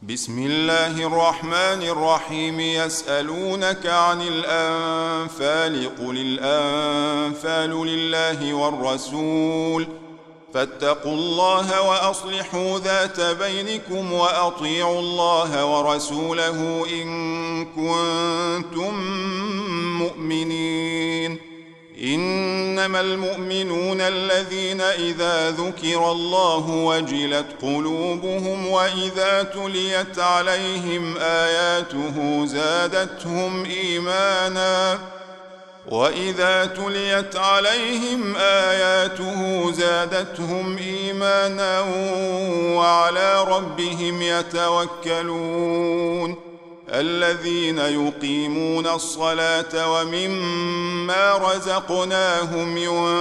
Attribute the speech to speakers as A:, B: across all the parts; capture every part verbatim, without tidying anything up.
A: بسم الله الرحمن الرحيم يسألونك عن الأنفال قل الأنفال لله والرسول فاتقوا الله وأصلحوا ذات بينكم وأطيعوا الله ورسوله إن كنتم مؤمنين إنما المؤمنون الذين إذا ذكر الله وجلت قلوبهم وإذا تليت عليهم آياته زادتهم إيمانا وإذا تليت عليهم آياته زادتهم إيمانا وعلى ربهم يتوكلون الذين يقيمون الصلاة ومما رزقناهم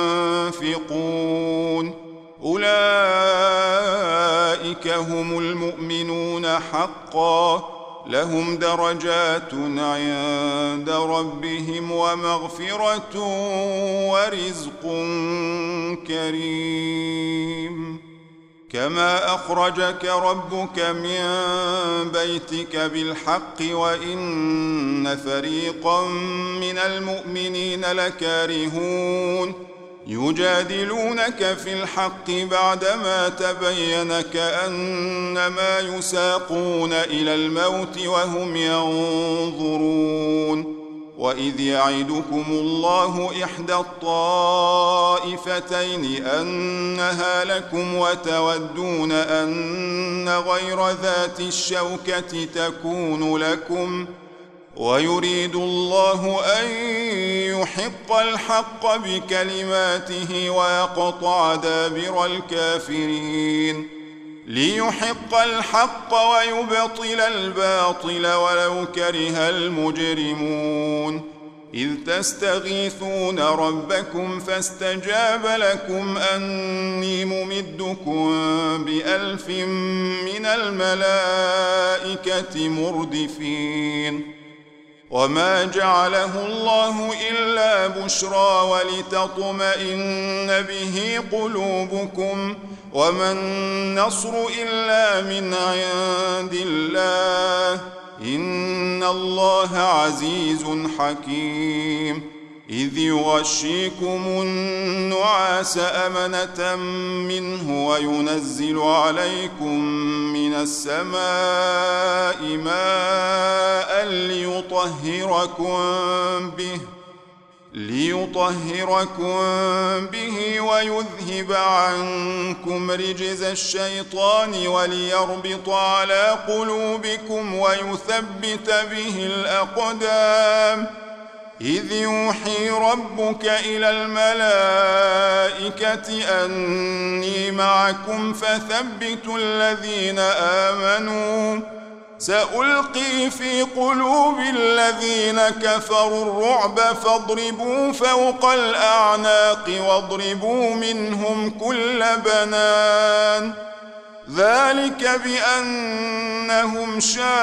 A: ينفقون أولئك هم المؤمنون حقا لهم درجات عند ربهم ومغفرة ورزق كريم كما أخرجك ربك من بيتك بالحق وإن فريقا من المؤمنين لكارهون يجادلونك في الحق بعدما تبين كأنما يساقون إلى الموت وهم ينظرون وإذ يعدكم الله إحدى الطائفتين أنها لكم وتودون أن غير ذات الشوكة تكون لكم ويريد الله أن يحق الحق بكلماته ويقطع دابر الكافرين ليحق الحق ويبطل الباطل ولو كره المجرمون إذ تستغيثون ربكم فاستجاب لكم أني ممدكم بألف من الملائكة مردفين وما جعله الله إلا بشرى ولتطمئن به قلوبكم وما النصر إلا من عند الله إن الله عزيز حكيم إذ يغشيكم النعاس أمنة منه وينزل عليكم من السماء ماء ليطهركم به ليطهركم به ويذهب عنكم رجز الشيطان وليربط على قلوبكم ويثبت به الأقدام إذ يوحي ربك إلى الملائكة أني معكم فثبتوا الذين آمنوا سألقي في قلوب الذين كفروا الرعب فاضربوا فوق الأعناق واضربوا منهم كل بنان ذلك بأنهم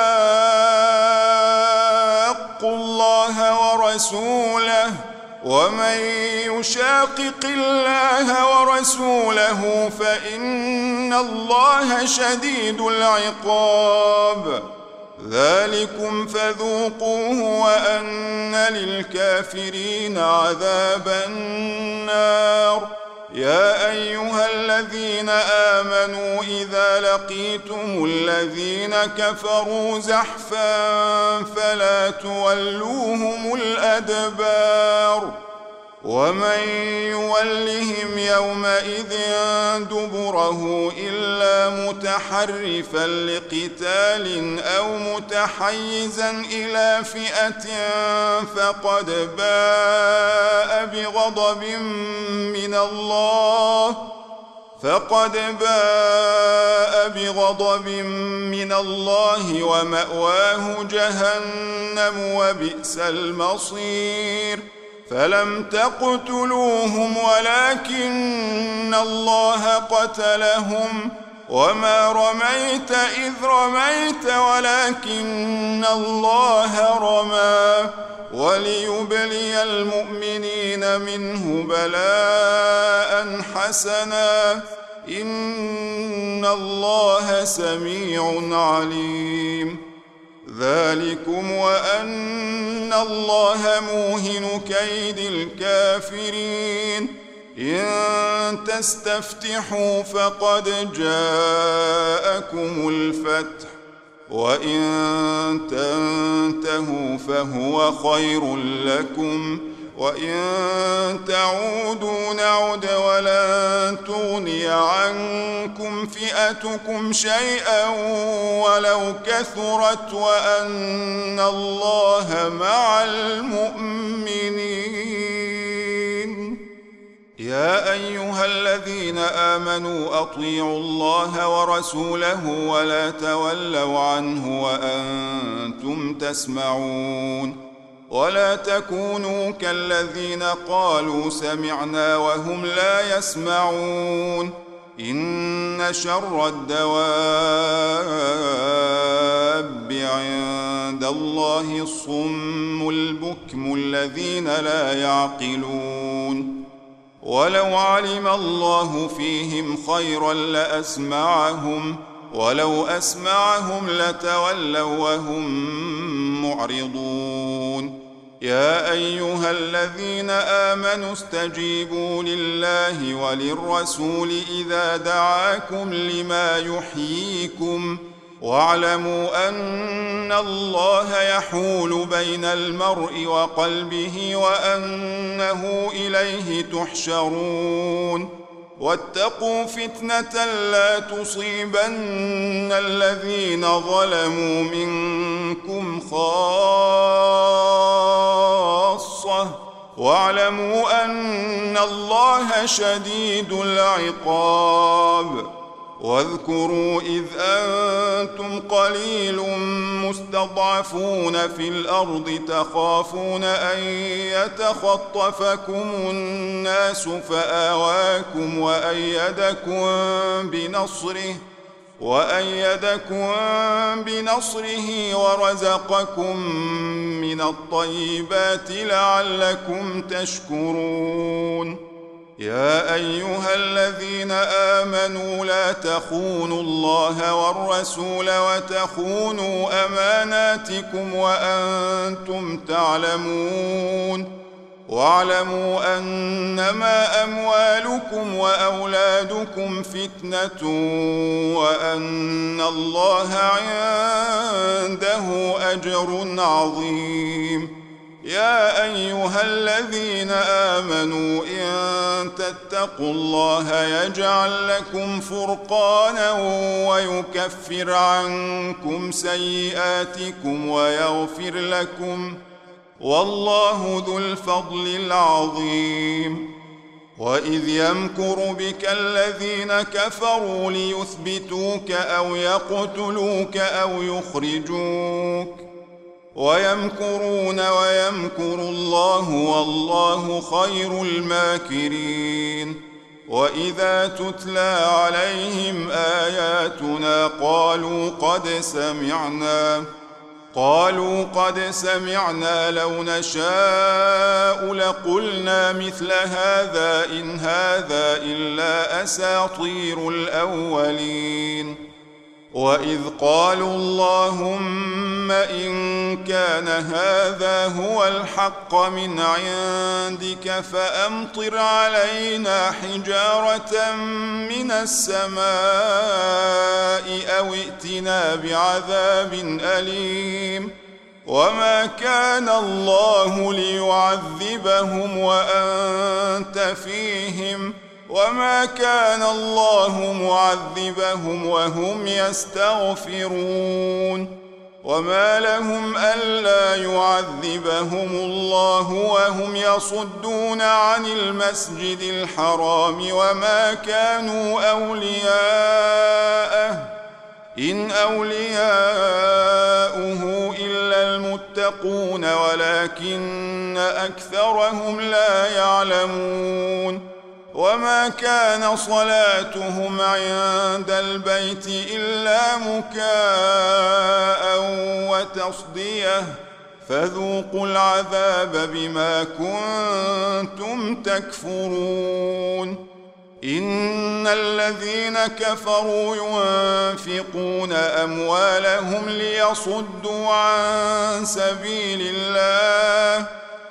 A: شاقوا الله ورسوله ومن يشاقق الله ورسوله فإن الله شديد العقاب ذلكم فذوقوه وأن للكافرين عذاب النار يا أيها الذين آمنوا إذا لقيتم الذين كفروا زحفا فلا تولوهم الأدبار ومن يولهم يومئذ دبره إلا متحرفا لقتال أو متحيزا إلى فئة فقد باء بغضب من الله فقد باء بغضب من الله ومأواه جهنم وبئس المصير فلم تقتلوهم ولكن الله قتلهم وما رميت إذ رميت ولكن الله رمى وليبلي المؤمنين منه بلاء حسنا إن الله سميع عليم. ذلكم وأن الله موهن كيد الكافرين. إن تستفتحوا فقد جاءكم الفتح وإن تنتهوا فهو خير لكم وإن تعودوا نعد ولن تغني عنكم فئتكم شيئا ولو كثرت وأن الله مع المؤمنين. يا أيها الذين آمنوا أطيعوا الله ورسوله ولا تولوا عنه وأنتم تسمعون. ولا تكونوا كالذين قالوا سمعنا وهم لا يسمعون. إن شر الدواب عند الله الصم البكم الذين لا يعقلون. ولو علم الله فيهم خيرا لأسمعهم ولو أسمعهم لتولوا وهم معرضون. يا أيها الذين آمنوا استجيبوا لله وللرسول إذا دعاكم لما يحييكم واعلموا أن الله يحول بين المرء وقلبه وأنه إليه تحشرون. واتقوا فتنة لا تصيبن الذين ظلموا منكم خاصة واعلموا أن الله شديد العقاب. واذكروا إذ أنتم قليل مستضعفون في الأرض تخافون أن يتخطفكم الناس فآواكم وأيدكم بنصره وأيدكم بنصره ورزقكم من الطيبات لعلكم تشكرون. يا أيها الذين آمنوا لا تخونوا الله والرسول وتخونوا أماناتكم وأنتم تعلمون. واعلموا أنما أموالكم وأولادكم فتنة وأن الله عنده أجر عظيم. يا أيها الذين آمنوا إن تتقوا الله يجعل لكم فرقانا ويكفر عنكم سيئاتكم ويغفر لكم والله ذو الفضل العظيم. وإذ يمكر بك الذين كفروا ليثبتوك أو يقتلوك أو يخرجوك ويمكرون ويمكر الله والله خير الماكرين. وإذا تتلى عليهم آياتنا قالوا قد سمعنا قالوا قد سمعنا لو نشاء لقلنا مثل هذا إن هذا إلا أساطير الأولين. وإذ قالوا اللهم إن كان هذا هو الحق من عندك فأمطر علينا حجارة من السماء أو ائتنا بعذاب أليم. وما كان الله ليعذبهم وأنت فيهم وما كان الله معذبهم وهم يستغفرون. وما لهم ألا يعذبهم الله وهم يصدون عن المسجد الحرام وما كانوا أولياءه إن أولياؤه إلا المتقون ولكن أكثرهم لا يعلمون. وما كان صلاتهم عند البيت إلا مكاء وتصدية فذوقوا العذاب بما كنتم تكفرون. إن الذين كفروا ينفقون أموالهم ليصدوا عن سبيل الله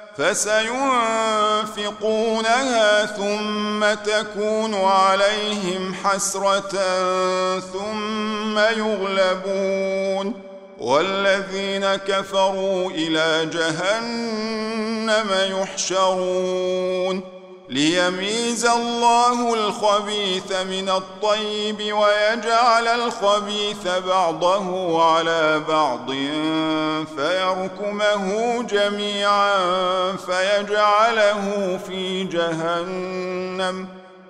A: فسينفقونها ثم تكون عليهم حسرة ثم يغلبون والذين كفروا إلى جهنم يحشرون ليميز الله الخبيث من الطيب ويجعل الخبيث بعضه على بعض فيركمه جميعا فيجعله في جهنم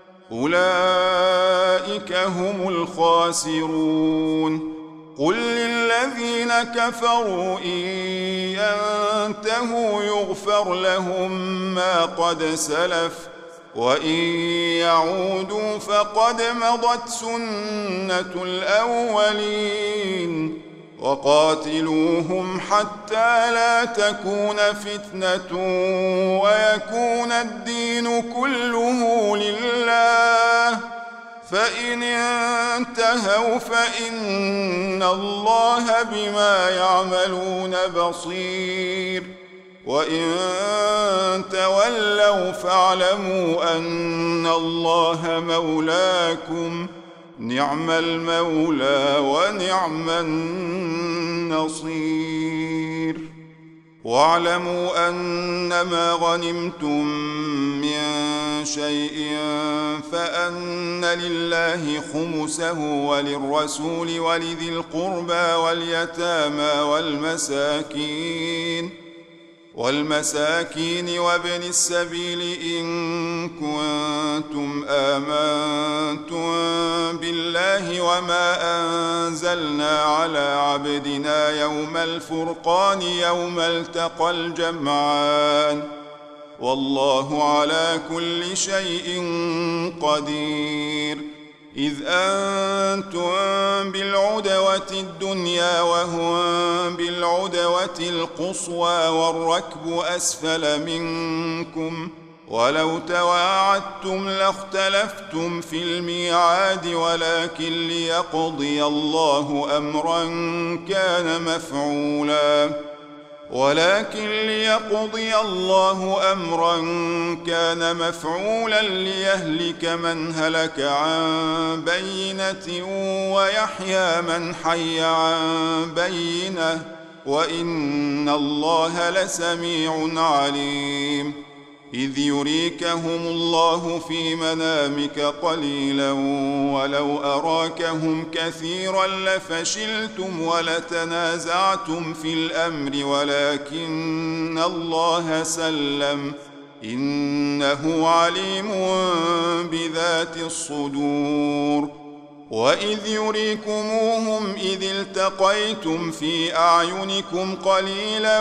A: أولئك هم الخاسرون قل للذين كفروا إن ينتهوا يغفر لهم ما قد سلف وإن يعودوا فقد مضت سنة الأولين وقاتلوهم حتى لا تكون فتنة ويكون الدين كله لله فإن انتهوا فإن الله بما يعملون بصير وإن تولوا فاعلموا أن الله مولاكم نعم المولى ونعم النصير واعلموا أنما غنمتم من شيء فأن لله خمسه وللرسول ولذي القربى واليتامى والمساكين والمساكين وابن السبيل إن كنتم آمنتم بالله وما أنزلنا على عبدنا يوم الفرقان يوم التقى الجمعان والله على كل شيء قدير إذ أنتم بالعدوة الدنيا وهم بالعدوة القصوى والركب أسفل منكم ولو تواعدتم لاختلفتم في الميعاد ولكن ليقضي الله أمرا كان مفعولا ولكن ليقضي الله أمرا كان مفعولا ليهلك من هلك عن بينة ويحيى من حي عن بينة وإن الله لسميع عليم إذ يريكهم الله في منامك قليلا ولو أراكهم كثيرا لفشلتم ولتنازعتم في الأمر ولكن الله سلم إنه عليم بذات الصدور وإذ يريكموهم إذ التقيتم في أعينكم قليلا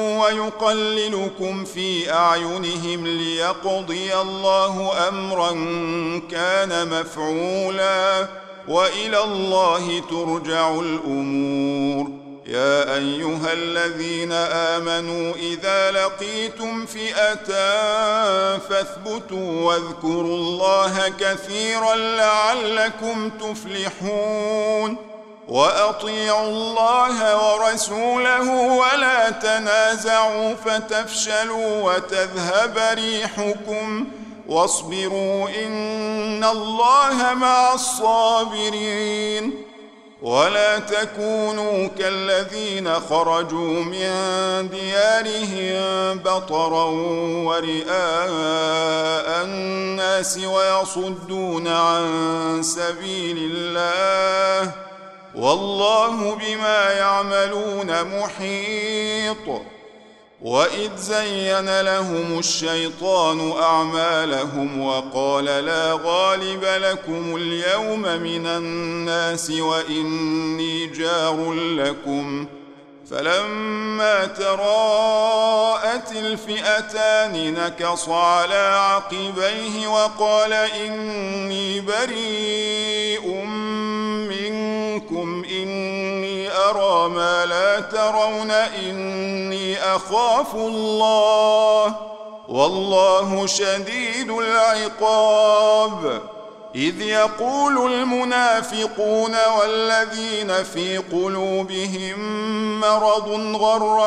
A: ويقللكم في أعينهم ليقضي الله أمرا كان مفعولا وإلى الله ترجع الأمور يا أيها الذين آمنوا إذا لقيتم فئة فاثبتوا واذكروا الله كثيرا لعلكم تفلحون وأطيعوا الله ورسوله ولا تنازعوا فتفشلوا وتذهب ريحكم واصبروا إن الله مع الصابرين ولا تكونوا كالذين خرجوا من ديارهم بطرا ورئاء الناس ويصدون عن سبيل الله والله بما يعملون محيط وإذ زين لهم الشيطان أعمالهم وقال لا غالب لكم اليوم من الناس وإني جار لكم فلما تراءت الفئتان نكص على عقبيه وقال إني بريء منكم إني أرى ما لا ترون إني أخاف الله والله شديد العقاب إذ يقول المنافقون والذين في قلوبهم مرض غر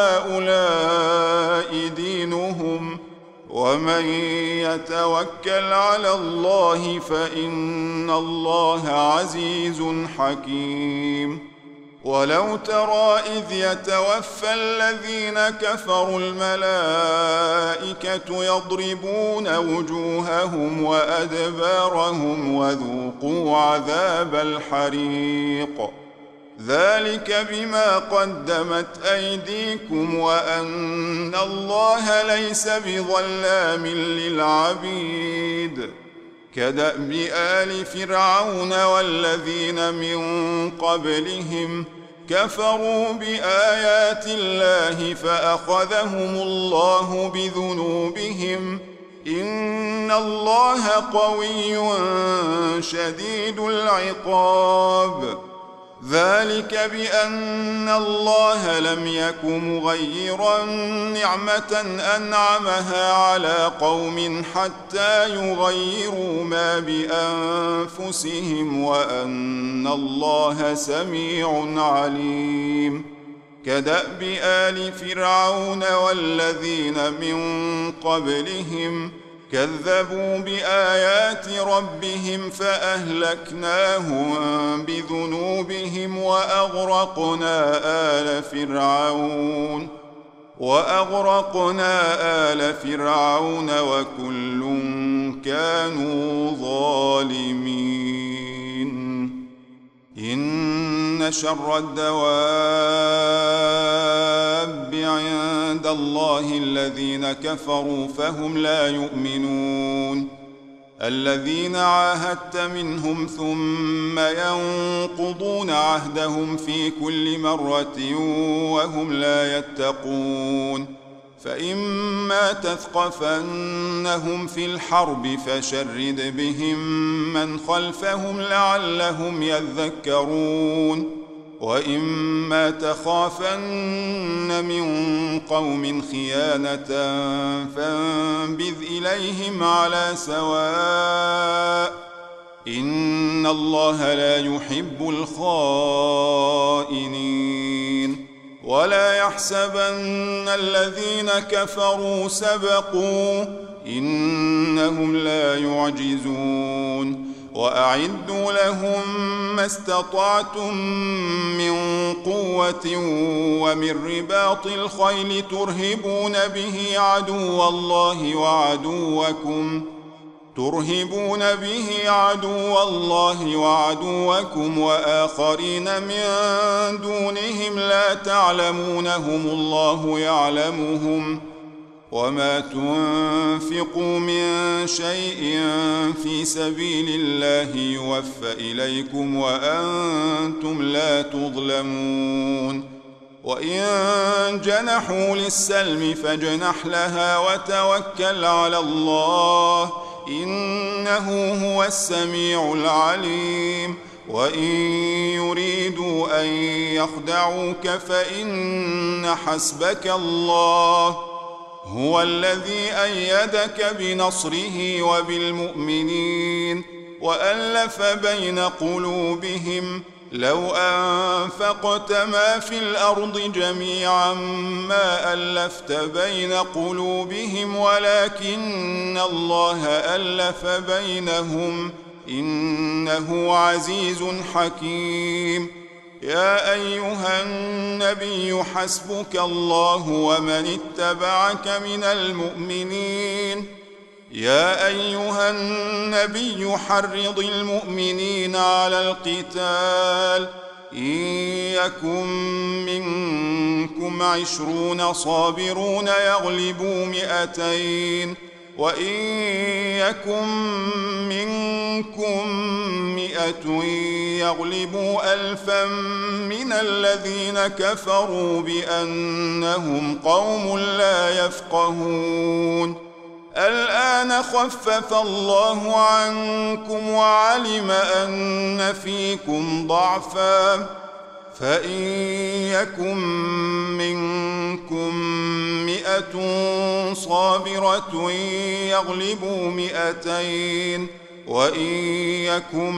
A: هؤلاء دينهم ومن يتوكل على الله فإن الله عزيز حكيم. ولو ترى إذ يتوفى الذين كفروا الملائكة يضربون وجوههم وأدبارهم وذوقوا عذاب الحريق ذلك بما قدمت أيديكم وأن الله ليس بظلام للعبيد. كدأب آل فرعون والذين من قبلهم كفروا بآيات الله فأخذهم الله بذنوبهم إن الله قوي شديد العقاب. ذلك بأن الله لم يك مغيرا نعمة أنعمها على قوم حتى يغيروا ما بأنفسهم وأن الله سميع عليم. كدأب آل فرعون والذين من قبلهم كذبوا بآيات ربهم فأهلكناهم بذنوبهم وأغرقنا آل فرعون وأغرقنا آل فرعون وكل كانوا ظالمين. إن شر الدواب عند الله الذين كفروا فهم لا يؤمنون. الذين عاهدت منهم ثم ينقضون عهدهم في كل مرة وهم لا يتقون. فإما تثقفنهم في الحرب فشرد بهم من خلفهم لعلهم يذكرون. وإما تخافن من قوم خيانة فانبذ إليهم على سواء إن الله لا يحب الخائنين. ولا يحسبن الذين كفروا سبقوا إنهم لا يعجزون. وأعدوا لهم ما استطعتم من قوة ومن رباط الخيل ترهبون به عدو الله وعدوكم ترهبون به عدو الله وعدوكم وآخرين من دونهم لا تعلمونهم الله يعلمهم. وما تنفقوا من شيء في سبيل الله يوفى إليكم وأنتم لا تظلمون. وإن جنحوا للسلم فاجنح لها وتوكل على الله إنه هو السميع العليم. وإن يريدوا أن يخدعوك فإن حسبك الله هو الذي أيدك بنصره وبالمؤمنين وألف بين قلوبهم لو أنفقت ما في الأرض جميعا ما ألفت بين قلوبهم ولكن الله ألف بينهم إنه عزيز حكيم. يا أيها النبي حسبك الله ومن اتبعك من المؤمنين. يا أيها النبي حرض المؤمنين على القتال إن يكن منكم عشرون صابرون يغلبوا مئتين وإن يكن منكم مئة يغلبوا ألفا من الذين كفروا بأنهم قوم لا يفقهون. الآن خفف الله عنكم وعلم أن فيكم ضعفا فإن يكن منكم مئة صابرة يغلبوا مئتين وإن يكن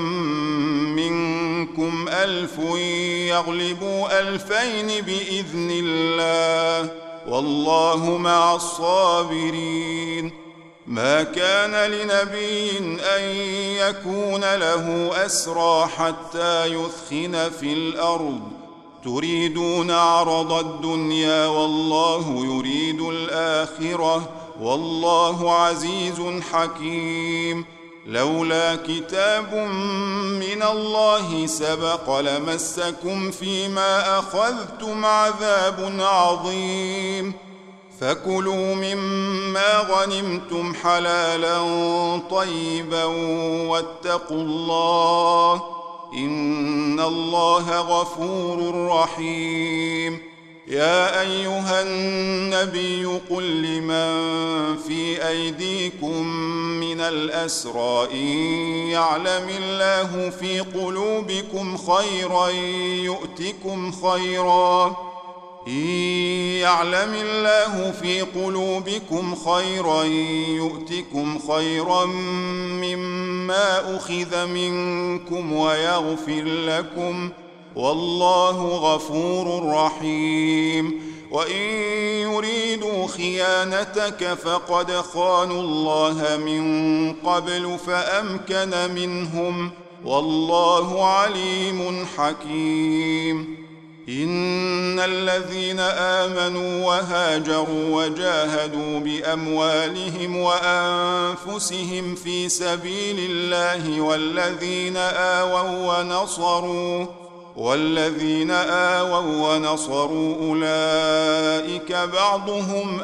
A: منكم ألف يغلبوا ألفين بإذن الله والله مع الصابرين. ما كان لنبي أن يكون له أسرى حتى يثخن في الأرض تريدون عرض الدنيا والله يريد الآخرة والله عزيز حكيم. لولا كتاب من الله سبق لمسكم فيما أخذتم عذاب عظيم. فكلوا مما غنمتم حلالا طيبا واتقوا الله إن الله غفور رحيم. يا أيها النبي قل لمن في أيديكم من الأسرى إن يعلم الله في قلوبكم خيرا يؤتكم خيرا إن يعلم الله في قلوبكم خيرا يؤتكم خيرا مما أخذ منكم ويغفر لكم والله غفور رحيم. وإن يريدوا خيانتك فقد خانوا الله من قبل فأمكن منهم والله عليم حكيم. إن الذين آمنوا وهاجروا وجاهدوا بأموالهم وأنفسهم في سبيل الله والذين آووا ونصروا والذين آووا ونصروا أولئك بعضهم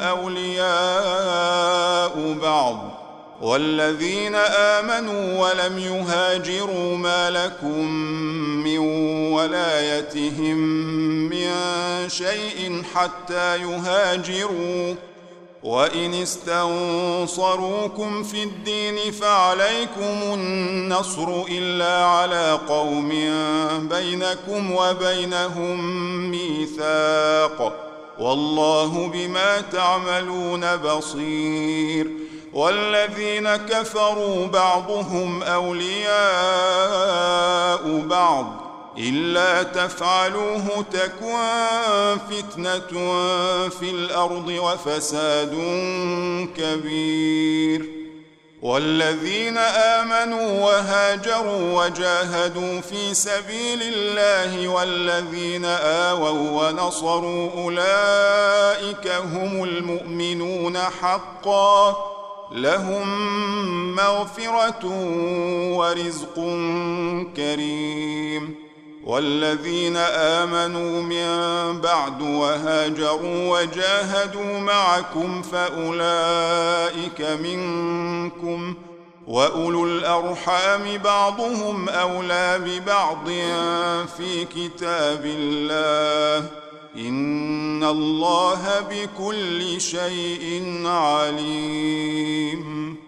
A: أولياء بعض والذين آمنوا ولم يهاجروا ما لكم من ولايتهم من شيء حتى يهاجروا وإن استنصروكم في الدين فعليكم النصر إلا على قوم بينكم وبينهم ميثاق والله بما تعملون بصير. والذين كفروا بعضهم أولياء بعض إلا تفعلوه تكن فتنة في الأرض وفساد كبير. والذين آمنوا وهاجروا وجاهدوا في سبيل الله والذين آووا ونصروا أولئك هم المؤمنون حقا لهم مغفرة ورزق كريم. والذين آمنوا من بعد وهاجروا وجاهدوا معكم فأولئك منكم وأولو الأرحام بعضهم أولى ببعض في كتاب الله إن الله بكل شيء عليم.